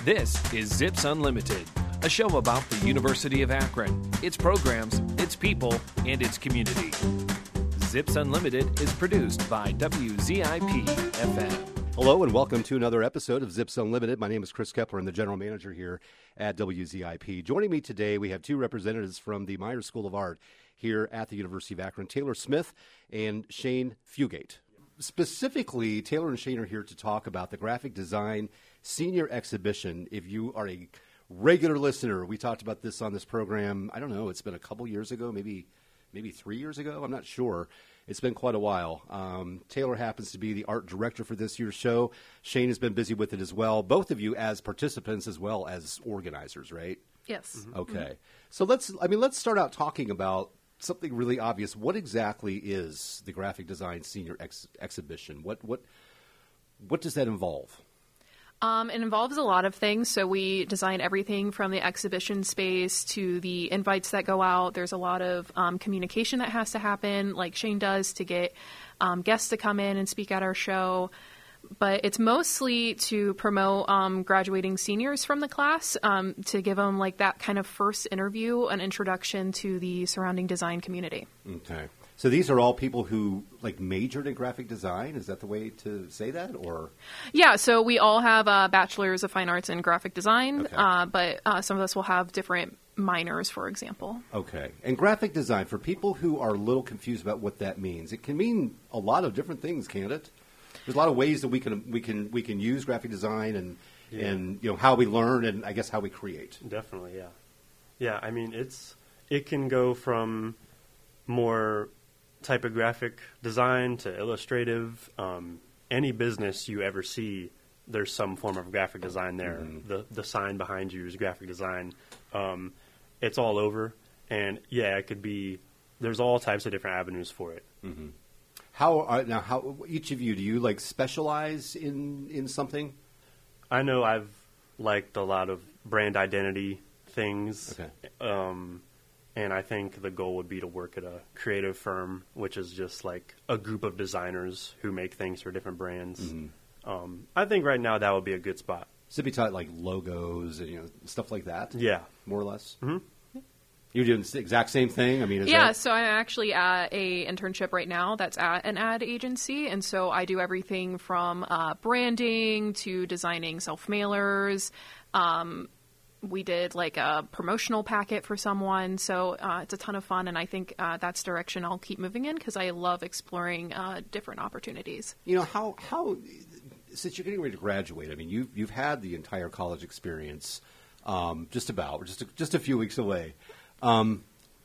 This is Zips Unlimited, a show about the University of Akron, its programs, its people, and its community. Zips Unlimited is produced by WZIP-FM. Hello and welcome to another episode of Zips Unlimited. My name is Chris Kepler. I'm the general manager here at WZIP. Joining me today, we have two representatives from the Myers School of Art here at the University of Akron, Taylor Smith and Shane Fugate. Specifically, Taylor and Shane are here to talk about the graphic design senior exhibition. If you are a regular listener, we talked about this on this program, I don't know, it's been a couple years ago, maybe 3 years ago, I'm not sure. It's been quite a while. Taylor happens to be the art director for this year's show. Shane has been busy with it as well. Both of you as participants as well as organizers, right? Yes. Mm-hmm. Okay. So let's start out talking about something really obvious. What exactly is the graphic design senior exhibition? What does that involve? It involves a lot of things. So we design everything from the exhibition space to the invites that go out. There's a lot of communication that has to happen, like Shane does, to get guests to come in and speak at our show. But it's mostly to promote graduating seniors from the class, to give them like that kind of first interview, an introduction to the surrounding design community. Okay. So these are all people who like majored in graphic design? Is that the way to say that? Or yeah, so we all have bachelors of fine arts in graphic design, okay. But some of us will have different minors, for example. Okay. And graphic design, for people who are a little confused about what that means, it can mean a lot of different things, can't it? There's a lot of ways that we can use graphic design and you know how we learn and I guess how we create. Definitely, yeah. Yeah, I mean it can go from more typographic design to illustrative. Any business you ever see, there's some form of graphic design there. Mm-hmm. The sign behind you is graphic design. It's all over, and yeah, it could be. There's all types of different avenues for it. Mm-hmm. How each of you, do you like specialize in something? I know I've liked a lot of brand identity things. Okay. And I think the goal would be to work at a creative firm, which is just like a group of designers who make things for different brands. Mm-hmm. I think right now that would be a good spot. So it'd be taught like logos and stuff like that? Yeah. More or less? Mm-hmm. You're doing the exact same thing? I mean, so I'm actually at a internship right now that's at an ad agency, and so I do everything from branding to designing self-mailers. We did like a promotional packet for someone, so it's a ton of fun, and I think that's the direction I'll keep moving in because I love exploring different opportunities. You know, how since you're getting ready to graduate, I mean, you've had the entire college experience, just a few weeks away. When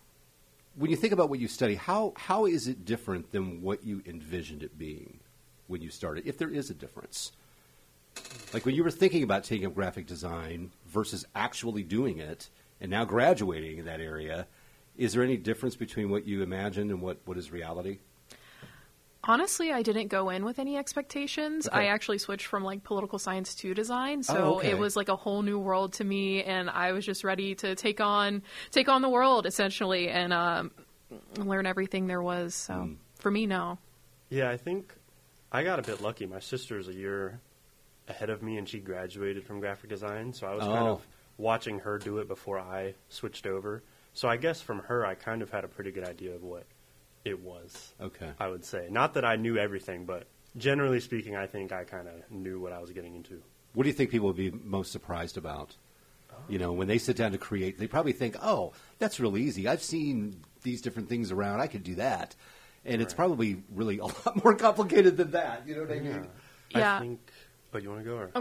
you think about what you study, how is it different than what you envisioned it being when you started, if there is a difference? Like when you were thinking about taking up graphic design versus actually doing it and now graduating in that area, is there any difference between what you imagined and what is reality? Honestly, I didn't go in with any expectations. Okay. I actually switched from like political science to design, so It was like a whole new world to me, and I was just ready to take on the world essentially and learn everything there was. So for me, no. Yeah, I think I got a bit lucky. My sister's a year ahead of me, and she graduated from graphic design, so I was kind of watching her do it before I switched over. So I guess from her, I kind of had a pretty good idea of what it was. Okay. I would say. Not that I knew everything, but generally speaking, I think I kind of knew what I was getting into. What do you think people would be most surprised about? You know, when they sit down to create, they probably think, oh, that's real easy. I've seen these different things around. I could do that. And It's probably really a lot more complicated than that. You know what I mean? Yeah. I think... But you want to go? Or?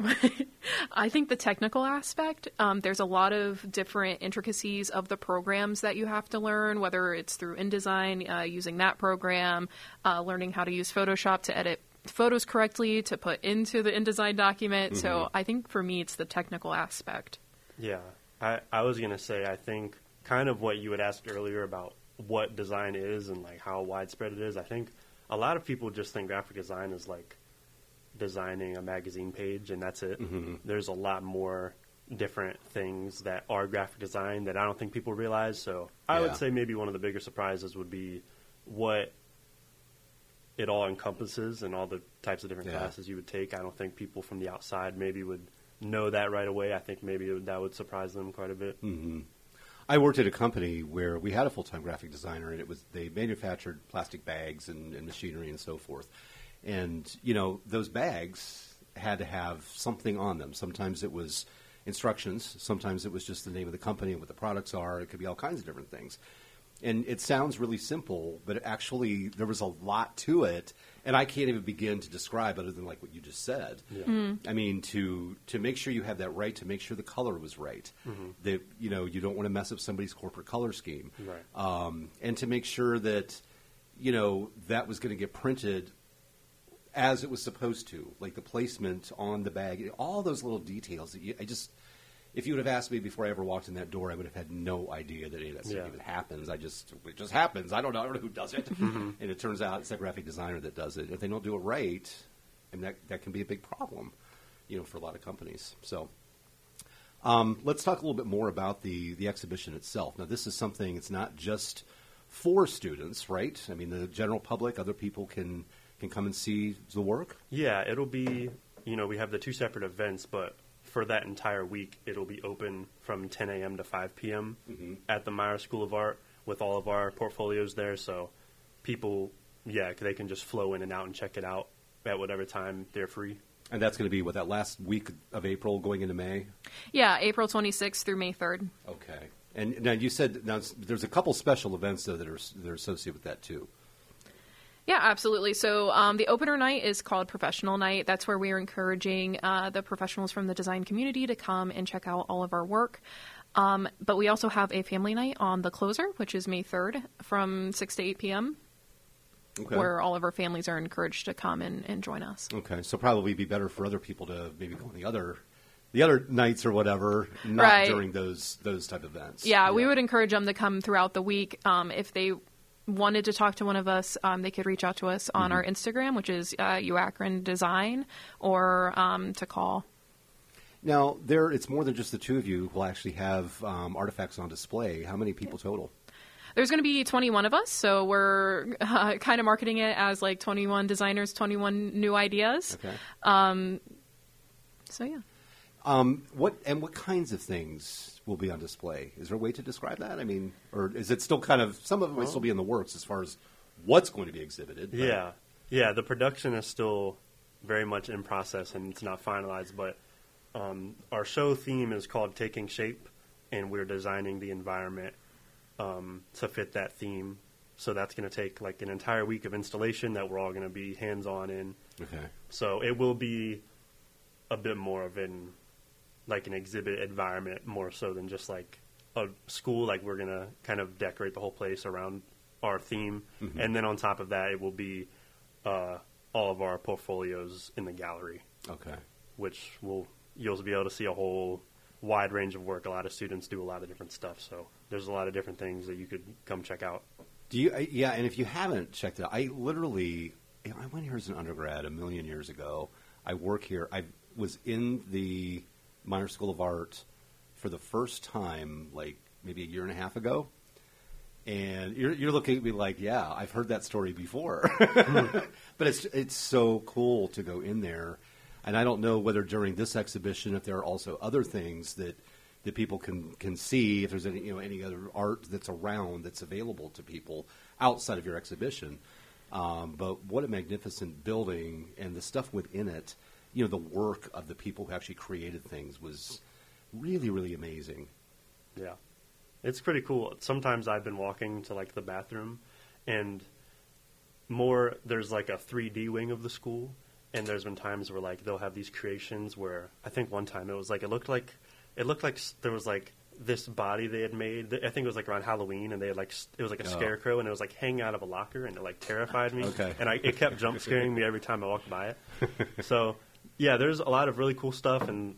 I think the technical aspect, there's a lot of different intricacies of the programs that you have to learn, whether it's through InDesign, using that program, learning how to use Photoshop to edit photos correctly, to put into the InDesign document. Mm-hmm. So I think for me, it's the technical aspect. Yeah. I was going to say, I think kind of what you had asked earlier about what design is and like how widespread it is. I think a lot of people just think graphic design is like designing a magazine page and that's it. Mm-hmm. There's a lot more different things that are graphic design that I don't think people realize. So I would say maybe one of the bigger surprises would be what it all encompasses and all the types of different classes you would take. I don't think people from the outside maybe would know that right away, I think maybe that would surprise them quite a bit. Mm-hmm. I worked at a company where we had a full-time graphic designer, and they manufactured plastic bags and machinery and so forth. And, those bags had to have something on them. Sometimes it was instructions. Sometimes it was just the name of the company and what the products are. It could be all kinds of different things. And it sounds really simple, but actually there was a lot to it, and I can't even begin to describe other than like what you just said. Yeah. Mm-hmm. I mean, to make sure you have that right, to make sure the color was right. Mm-hmm. That you don't want to mess up somebody's corporate color scheme, Right. And to make sure that that was going to get printed as it was supposed to, like the placement on the bag, all those little details that if you would have asked me before I ever walked in that door, I would have had no idea that any of that stuff even happens. It just happens. I don't know who does it. Mm-hmm. And it turns out it's that graphic designer that does it. If they don't do it right, and that can be a big problem, for a lot of companies. So let's talk a little bit more about the exhibition itself. Now, this is something, it's not just for students, right? I mean, the general public, other people can come and see the work? Yeah, it'll be, we have the 2 separate events, but for that entire week, it'll be open from 10 a.m. to 5 p.m. Mm-hmm. at the Myers School of Art with all of our portfolios there. So people, they can just flow in and out and check it out at whatever time they're free. And that's going to be, that last week of April going into May? Yeah, April 26th through May 3rd. Okay. And now you said there's a couple special events, though, that are associated with that, too. Yeah, absolutely. So the opener night is called Professional Night. That's where we are encouraging the professionals from the design community to come and check out all of our work. But we also have a family night on the closer, which is May 3rd from 6 to 8 p.m., where all of our families are encouraged to come and join us. Okay, so probably be better for other people to maybe go on the other nights or whatever, not right. during those type of events. Yeah, we would encourage them to come throughout the week. If they wanted to talk to one of us, they could reach out to us on our Instagram, which is UAkron Design, or to call. Now, it's more than just the two of you who will actually have artifacts on display. How many people total? There's going to be 21 of us, so we're kind of marketing it as like 21 designers, 21 new ideas. Okay. So, yeah. What kinds of things will be on display? Is there a way to describe that? I mean, or is it still kind of, some of it might still be in the works as far as what's going to be exhibited? But. Yeah. The production is still very much in process and it's not finalized, but our show theme is called Taking Shape, and we're designing the environment to fit that theme. So that's going to take like an entire week of installation that we're all going to be hands-on in. Okay. So it will be a bit more of an exhibit environment, more so than just like a school. Like we're going to kind of decorate the whole place around our theme. Mm-hmm. And then on top of that, it will be all of our portfolios in the gallery. Okay. Which you'll be able to see a whole wide range of work. A lot of students do a lot of different stuff. So there's a lot of different things that you could come check out. And if you haven't checked it out, I went here as an undergrad a million years ago. I work here. I was in the Myers School of Art for the first time, like maybe a year and a half ago. And you're looking at me like, yeah, I've heard that story before. But it's so cool to go in there. And I don't know whether during this exhibition, if there are also other things that people can see, if there's any other art that's around that's available to people outside of your exhibition. But what a magnificent building, and the stuff within it, the work of the people who actually created things was really, really amazing. Yeah. It's pretty cool. Sometimes I've been walking to like the bathroom, and there's like a 3D wing of the school, and there's been times where like they'll have these creations where I think one time it looked like there was like this body they had made. I think it was like around Halloween, and they had it was like a scarecrow, and it was like hanging out of a locker, and it like terrified me. Okay. And it kept jump scaring me every time I walked by it. So yeah, there's a lot of really cool stuff, and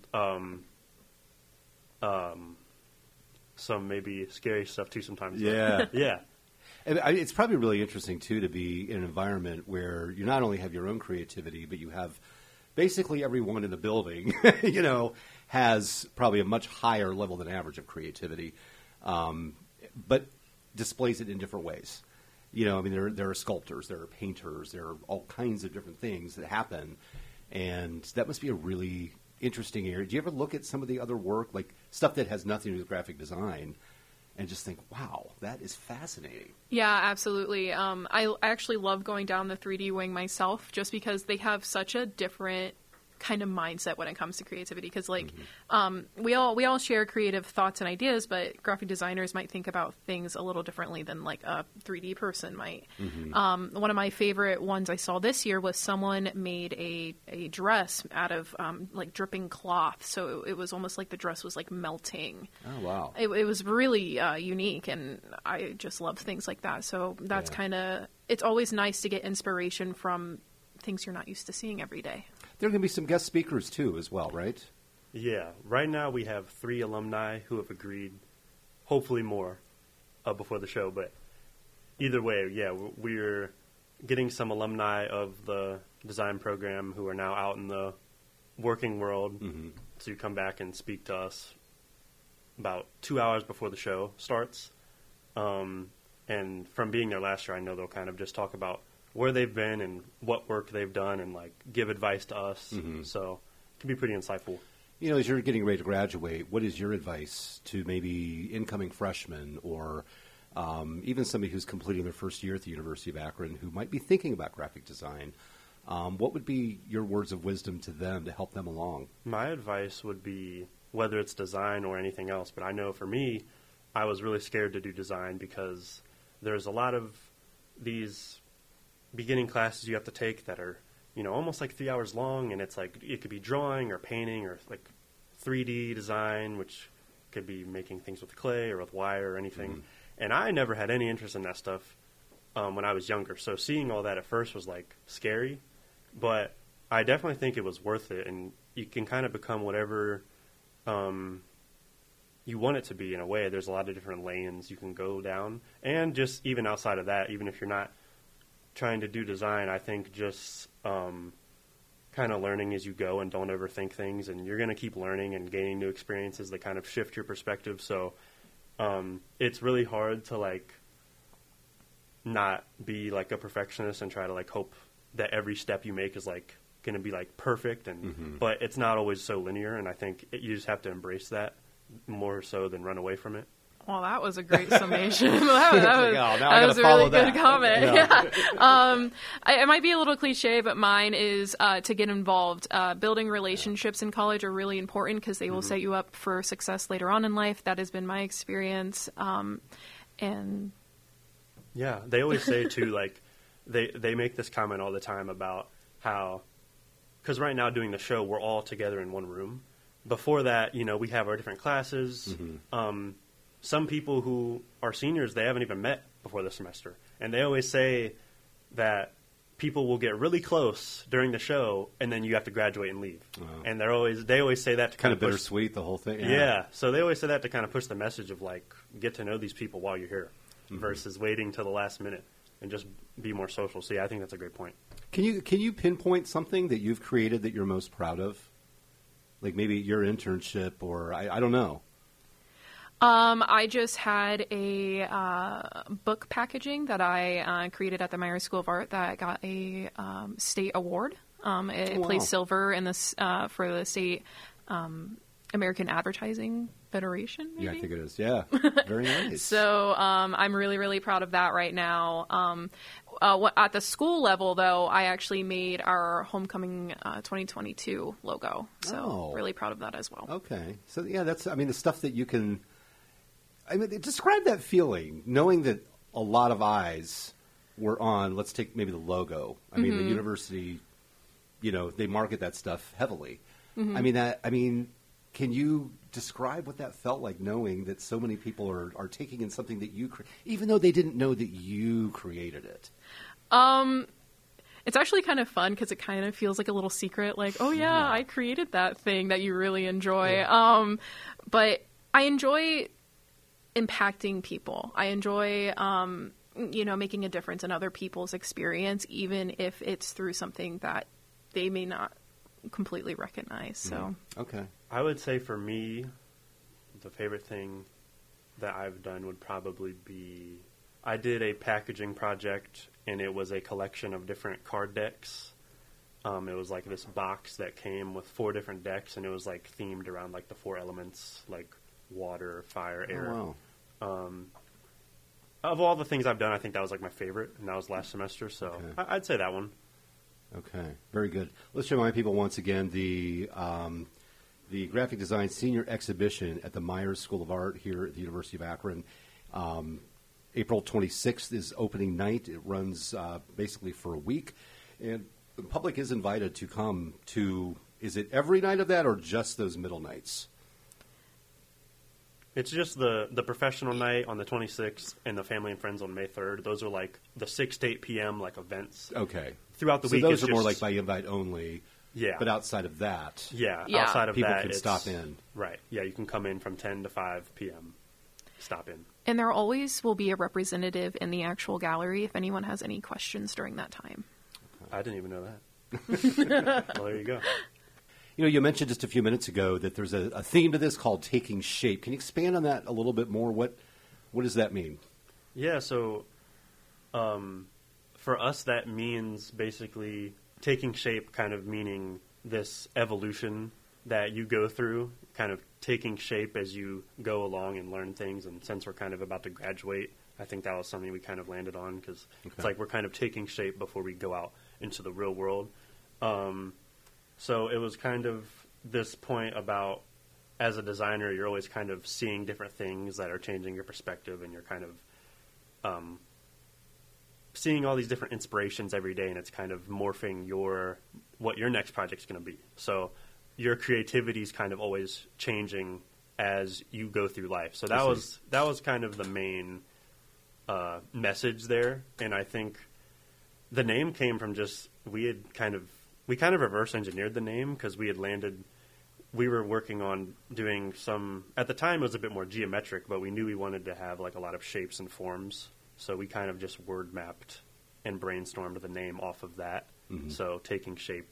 some maybe scary stuff too sometimes. Yeah. Yeah. And it's probably really interesting, too, to be in an environment where you not only have your own creativity, but you have basically everyone in the building, has probably a much higher level than average of creativity, but displays it in different ways. There are sculptors, there are painters, there are all kinds of different things that happen, and that must be a really interesting area. Do you ever look at some of the other work, like stuff that has nothing to do with graphic design, and just think, wow, that is fascinating? Yeah, absolutely. I actually love going down the 3D wing myself, just because they have such a different kind of mindset when it comes to creativity. Because we all share creative thoughts and ideas, but graphic designers might think about things a little differently than like a 3D person might. One of my favorite ones I saw this year was someone made a dress out of like dripping cloth, so it was almost like the dress was like melting. Oh wow! It was really unique, and I just love things like that. So that's kind of, it's always nice to get inspiration from things you're not used to seeing every day. There are going to be some guest speakers, too, as well, right? Yeah. Right now we have 3 alumni who have agreed, hopefully more, before the show. But either way, yeah, we're getting some alumni of the design program who are now out in the working world to come back and speak to us about 2 hours before the show starts. And from being there last year, I know they'll kind of just talk about where they've been and what work they've done and like give advice to us. So it can be pretty insightful. You know, as you're getting ready to graduate, what is your advice to maybe incoming freshmen or even somebody who's completing their first year at the University of Akron who might be thinking about graphic design? What would be your words of wisdom to them to help them along? My advice would be, whether it's design or anything else, but I know for me, I was really scared to do design because there's a lot of these beginning classes you have to take that are, you know, almost like 3 hours long, and it's like it could be drawing or painting or like 3D design, which could be making things with clay or with wire or anything. And I never had any interest in that stuff when I was younger, so seeing all that at first was like scary, but I definitely think it was worth it, and you can kind of become whatever you want it to be in a way. There's a lot of different lanes you can go down, and just even outside of that, even if you're not trying to do design, I think just kind of learning as you go and don't overthink things, and you're going to keep learning and gaining new experiences that kind of shift your perspective. So it's really hard to like not be like a perfectionist and try to like hope that every step you make is like going to be like perfect, and but it's not always so linear, and I think you just have to embrace that more so than run away from it. Well, that was a great summation. that was a really good comment. Yeah. It might be a little cliche, but mine is to get involved. Building relationships in college are really important because they will set you up for success later on in life. That has been my experience. And yeah, they always say too, like they make this comment all the time about how, because right now doing the show, we're all together in one room. Before that, you know, we have our different classes. Some people who are seniors, they haven't even met before the semester. And they always say that people will get really close during the show, and then you have to graduate and leave. Wow. And they always say that to kind of bittersweet, the whole thing. Yeah. So they always say that to kind of push the message of, like, get to know these people while you're here versus waiting till the last minute and just be more social. So, yeah, I think that's a great point. Can you pinpoint something that you've created that you're most proud of? Like maybe your internship or I don't know. I just had a book packaging that I created at the Myers School of Art that got a state award. It placed silver in this for the state American Advertising Federation. Maybe? Yeah, I think it is. Yeah, very nice. So I'm really, really proud of that right now. At the school level, though, I actually made our Homecoming 2022 logo. So really proud of that as well. Okay. So, yeah, that's, I mean, the stuff that you can, I mean, describe that feeling, knowing that a lot of eyes were on, let's take maybe the logo. I mean, the university, you know, they market that stuff heavily. I mean, can you describe what that felt like, knowing that so many people are taking in something that you even though they didn't know that you created it? It's actually kind of fun because it kind of feels like a little secret, like, oh yeah, I created that thing that you really enjoy. Yeah. But I enjoy impacting people. I enjoy, making a difference in other people's experience, even if it's through something that they may not completely recognize. So, okay. I would say for me, the favorite thing that I've done would probably be, I did a packaging project, and it was a collection of different card decks It was like this box that came with 4 different decks, and it was like themed around like the 4 elements, like water, fire, air. Oh, wow. Of all the things I've done, I think that was like my favorite, and that was last semester. So Okay. I'd say that one. Okay, very good. Let's remind people once again the Graphic Design Senior Exhibition at the Myers School of Art here at the University of Akron. April 26th is opening night. It runs basically for a week, and the public is invited to come to, is it every night of that or just those middle nights? It's just the professional night on the 26th and the family and friends on May 3rd. Those are like the 6 to 8 p.m. like events. Okay. Throughout the So week, those it's are more just- like by invite only. Yeah. But outside of that, Yeah, Yeah. outside of people that, can it's- stop in. Right. Yeah, you can come in from 10 to 5 p.m. Stop in. And there always will be a representative in the actual gallery if anyone has any questions during that time. I didn't even know that. Well, there you go. You know, you mentioned just a few minutes ago that there's a theme to this called Taking Shape. Can you expand on that a little bit more? What does that mean? Yeah, so for us, that means basically taking shape, kind of meaning this evolution that you go through, kind of taking shape as you go along and learn things. And since we're kind of about to graduate, I think that was something we kind of landed on because it's like we're kind of taking shape before we go out into the real world. So it was kind of this point about, as a designer, you're always kind of seeing different things that are changing your perspective, and you're kind of seeing all these different inspirations every day, and it's kind of morphing what your next project's going to be. So your creativity is kind of always changing as you go through life. So that was kind of the main message there, and I think the name came from just we kind of reverse engineered the name because we were working on doing some, at the time it was a bit more geometric, but we knew we wanted to have like a lot of shapes and forms. So we kind of just word mapped and brainstormed the name off of that. Mm-hmm. So taking shape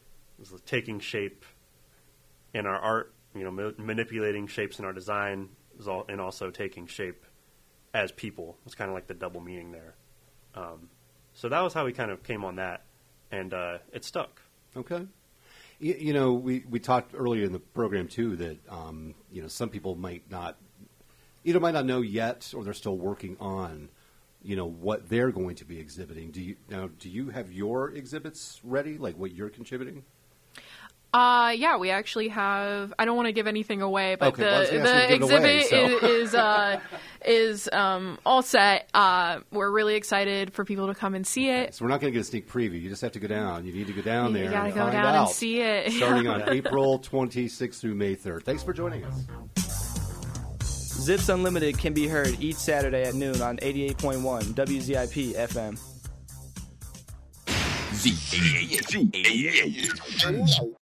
in our art, manipulating shapes in our design and also taking shape as people. It's kind of like the double meaning there. So that was how we kind of came on that. And it stuck. Okay. We talked earlier in the program, too, that, some people might not know yet, or they're still working on, what they're going to be exhibiting. Do you have your exhibits ready, like what you're contributing? Yeah, we actually have. I don't want to give anything away, but okay, the exhibit is all set. We're really excited for people to come and see it. So we're not going to get a sneak preview. You just have to go down. You need to go down there. You got to and go find down out, and see it. Starting on April 26th through May 3rd. Thanks for joining us. Zips Unlimited can be heard each Saturday at noon on 88.1 WZIP FM. Z-A-A-A-A-A.